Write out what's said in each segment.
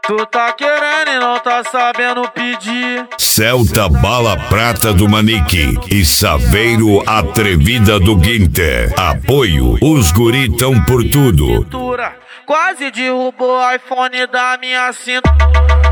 Tu tá querendo e não tá sabendo pedir. Celta Bala Prata do Manique e Saveiro Atrevida do Guinter. Apoio, os guri tão por tudo. Quase derrubou o iPhone da minha cintura.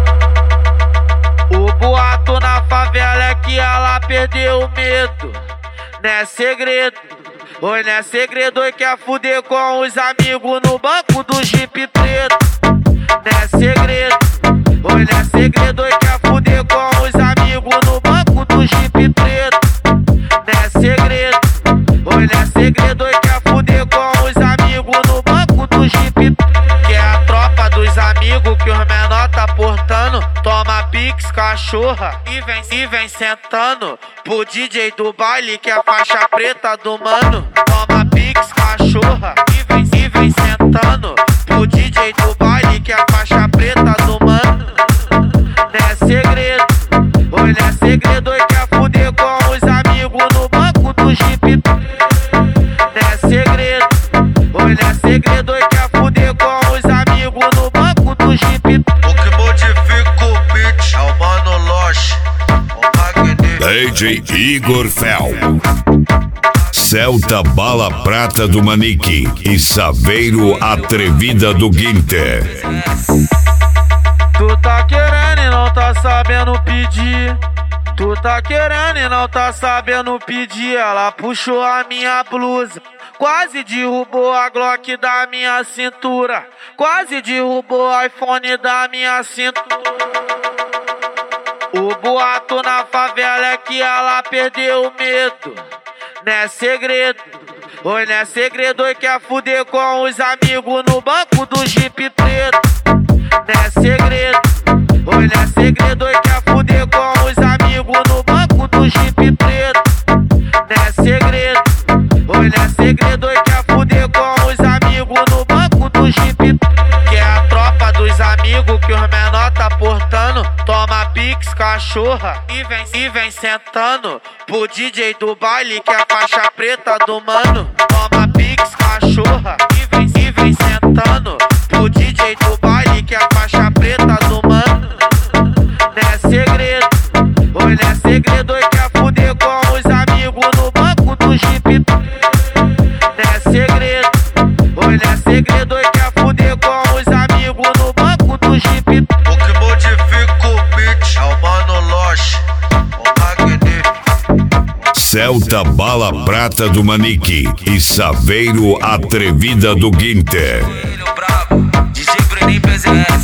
O boato na favela é que ela perdeu o medo. Não é segredo, oi, não é segredo, oi, quer fuder com os amigos no banco do Jeep preto. Não é segredo, oi, não é segredo, oi, quer fuder com os amigos no banco do Jeep preto. Não é segredo, oi, não é segredo, oi, quer fuder com os amigos no banco do Jeep preto. Que é a tropa dos amigos que os menor tá portando. Toma pix, cachorra, e vem sentando pro DJ do baile que é a faixa preta do mano. Toma pix, cachorra, e vem sentando pro DJ do baile que é a faixa preta do mano. Não é segredo, oi, não é segredo, oi, quer fuder com os amigos no banco do Jeep. Não é segredo, oi, não é segredo, oi, quer fuder com os amigos no banco do Jeep. O que modifica o beat é o Mano Loche, o Magnífico. DJ Igor Fel. Celta Bala Prata do Manique e Saveiro Atrevida do Guinter. Tu tá querendo e não tá sabendo pedir. Tu tá querendo e não tá sabendo pedir. Ela puxou a minha blusa, quase derrubou a Glock da minha cintura. Quase derrubou o iPhone da minha cintura. O boato na favela é que ela perdeu o medo. Não é segredo, oi, não é segredo, oi, quer fuder com os amigos no banco do Jeep preto. Não é segredo, oi, não é segredo, oi, quer fuder com os amigos no banco do Jeep preto. Não é segredo, oi, não é segredo, oi, quer fuder com os amigos no banco do Jeep. Que é a tropa dos amigos que os menor tá portando. Toma pix, cachorra, e vem sentando pro DJ do baile que é a faixa preta do mano. Toma pix, cachorra, e vem sentando pro DJ do baile que é a faixa preta do mano. Não é segredo, oi, não é segredo, oi, quer fuder com os amigos no banco do Jeep. Não é segredo, oi, não é segredo, oi, quer fuder com os amigos no banco do Jeep. O que modifica o beat é o Mano Loche, o Magnífico. Celta Bala Prata do Manique e Saveiro Atrevida do Guinter. DJ Bruninho PZR.